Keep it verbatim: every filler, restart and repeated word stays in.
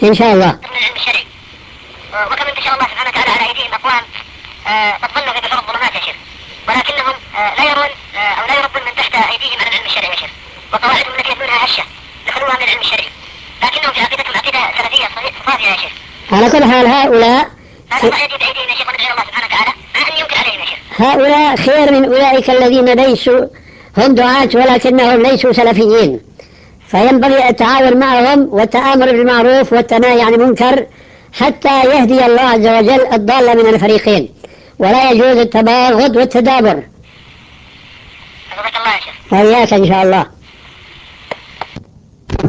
إن شاء الله. من العلم الشرعي، وكم إن شاء الله سبحانه وتعالى على أيديهم أقوام قد ظلوا في بحور الظلمات يا شيخ، ولكنهم آه لا يرون آه أو لا يربون من تحت أيديهم على العلم الشرعي يا شيخ، وقواعدهم التي يتلونها هشة يخلوها من العلم الشرعي، لكنهم في عقيدتهم عقيدة سلفية صافية يا شيخ. على كل حال هؤلاء هذا الله يجد أيديهم يا شيخ، وندعي الله سبحانه وتعالى أن ينكر عليهم يا شيخ. هؤلاء خير من أولئك الذين ليسوا هم دعاة ولكنهم ليسوا سلفيين، فينبغي التعاون معهم والتآمر بالمعروف والتناهي عن المنكر حتى يهدي الله عز وجل الضال من الفريقين، ولا يجوز التباغض والتدابر. الله يا شيخ. وإياك إن شاء الله.